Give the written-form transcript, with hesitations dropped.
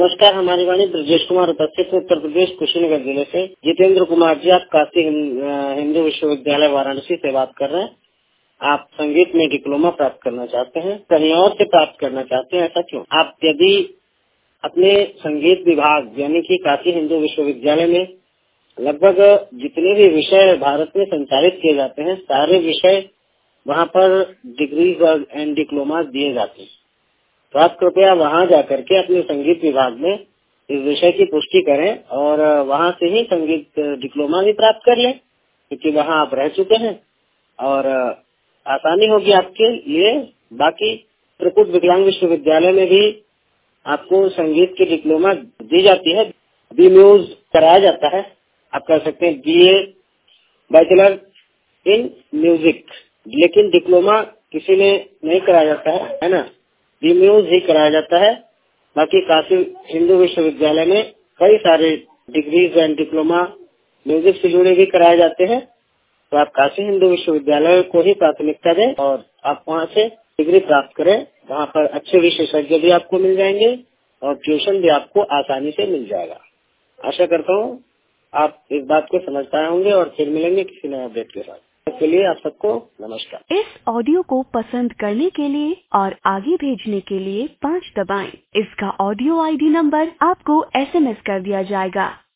नमस्कार, हमारी वाणी ब्रजेश कुमार उपस्थित उत्तर प्रदेश कुशीनगर जिले से। जितेंद्र कुमार जी, आप काशी हिंदू विश्वविद्यालय वाराणसी से बात कर रहे हैं। आप संगीत में डिप्लोमा प्राप्त करना चाहते हैं, कहीं और से प्राप्त करना चाहते हैं, ऐसा क्यों? आप यदि अपने संगीत विभाग यानी कि काशी हिंदू विश्वविद्यालय में लगभग जितने भी विषय भारत में संचालित किए जाते हैं, सारे विषय वहाँ पर डिग्रीज और एंड डिप्लोमा दिए जाते हैं, तो आप कृपया वहाँ जाकर के अपने संगीत विभाग में इस विषय की पुष्टि करें और वहाँ से ही संगीत डिप्लोमा भी प्राप्त कर लें, क्योंकि वहाँ आप रह चुके हैं और आसानी होगी आपके लिए। बाकी त्रिकुट विकलांग विश्वविद्यालय में भी आपको संगीत की डिप्लोमा दी जाती है, बी म्यूज कराया जाता है। आप कर सकते हैं BA बैचलर इन म्यूजिक, लेकिन डिप्लोमा किसी ने नहीं कराया जाता है ना, बी म्यूज ही कराया जाता है। बाकी काशी हिंदू विश्वविद्यालय में कई सारे डिग्रीज एंड डिप्लोमा म्यूजिक से जुड़े भी कराए जाते हैं, तो आप काशी हिंदू विश्वविद्यालय को ही प्राथमिकता दें और आप वहाँ से डिग्री प्राप्त करें। वहाँ पर अच्छे विशेषज्ञ भी आपको मिल जाएंगे और ट्यूशन भी आपको आसानी से मिल जाएगा। आशा करता हूँ आप इस बात को समझ पाए होंगे और फिर मिलेंगे किसी नए अपडेट के साथ। इसके लिए आप सबको नमस्कार। इस ऑडियो को पसंद करने के लिए और आगे भेजने के लिए 5 दबाएं। इसका ऑडियो ID नंबर आपको SMS कर दिया जाएगा।